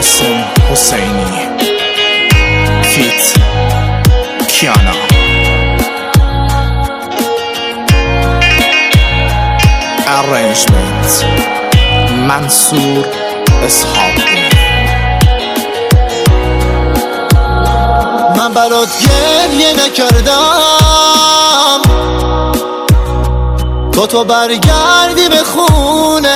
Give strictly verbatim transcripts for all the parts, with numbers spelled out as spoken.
قاسم حسینی فیت کیانا. ارنجمنت منصور اسحاقی. من برات گریه نکردم تا تو برگردی به خونه،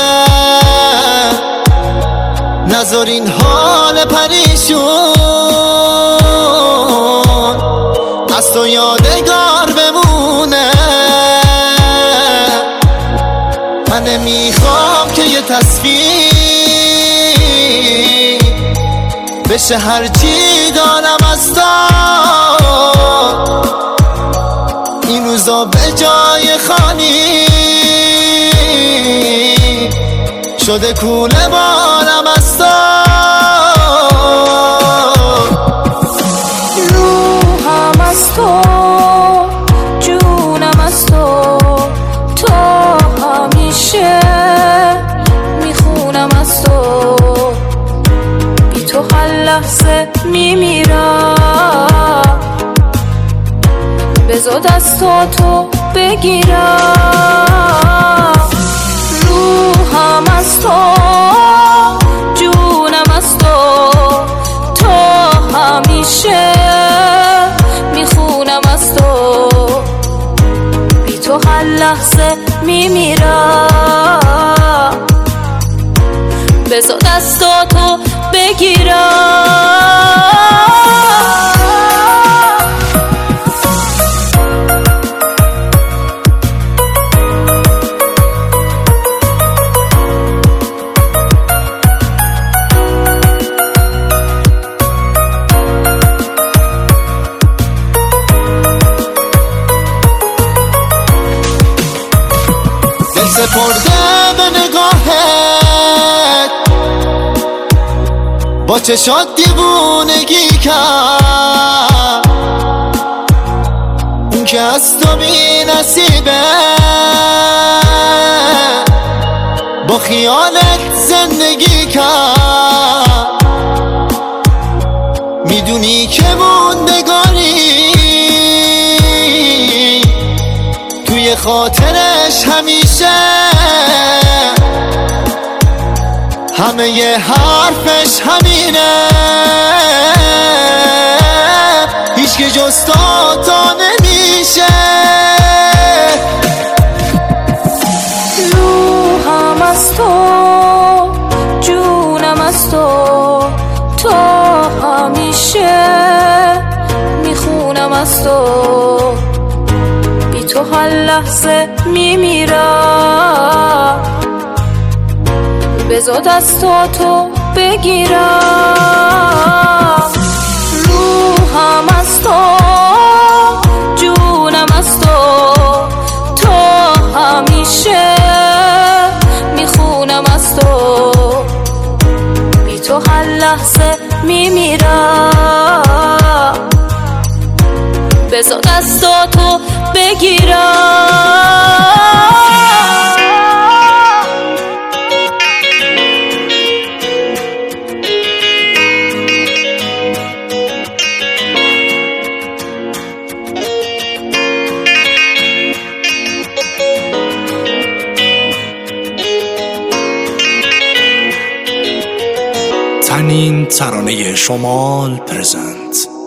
نذار این حال پریشون از تو یادگار بمونه. من نمیخوام که یه تصویر بشه هرچی دارم از تو. این روزا به جای خانی شده کوله بارم از تو. روحم از تو، جونم از تو، تو همیشه میخونم از تو. بی تو هر لحظه میمیرم، بذار دستاتو بگیرم. روحم از تو، جونم از تو، تو همیشه میخونم از تو. بی تو هر لحظه میمیرم، بذار دستاتو بگیرم. سپرده به نگاهت، با چشات دیوونگی کرد. اون که از تو بی نصیبه، با خیالت زندگی کرد. میدونی که موندگاری توی خاطرش همیشه، همه ی حرفش همینه. هیچ که جز تو تا نمیشه. روحم از تو، جونم از تو، تو همیشه میخونم از تو. بی تو هر لحظه میمیرم، بذار دستاتو بگیرم. روحم از تو، جونم از تو، تو همیشه میخونم از تو. بی تو هر لحظه میمیرم، بذار دستاتو بگیرم. تنین ترانه شمال پرزنت.